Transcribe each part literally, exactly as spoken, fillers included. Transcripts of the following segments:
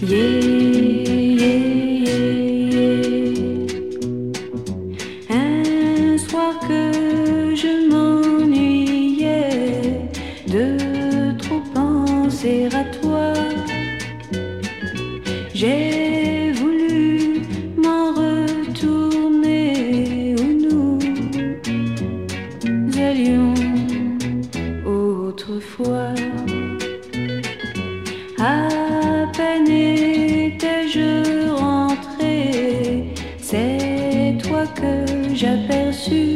Yeah, yeah, yeah, yeah. Un soir que je m'ennuyais de trop penser à toi, j'ai voulu m'en retourner où nous allions autrefois. À peine étais-je rentré, c'est toi que j'aperçus.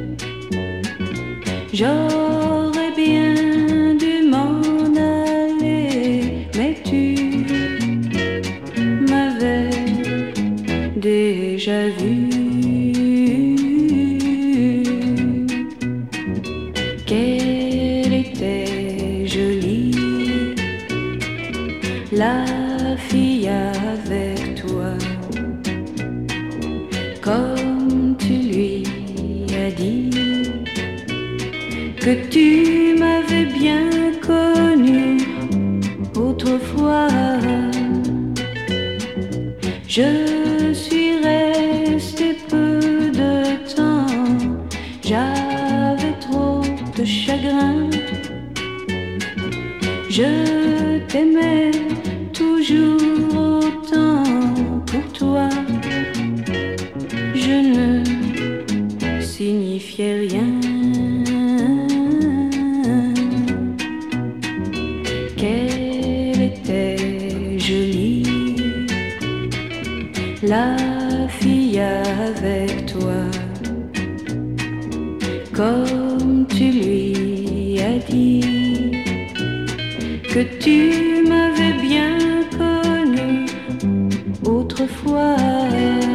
J'aurais bien dû m'en aller, mais tu m'avais déjà vu. Qu'elle était jolie, la fille avec toi, comme tu lui as dit que tu m'avais bien connu autrefois. Je suis restée peu de temps, j'avais trop de chagrin. Je t'aimais toujours autant, pour toi je ne signifiais rien. Qu'elle était jolie, la fille avec toi, comme tu lui as dit que tu m'avais bien connu autrefois.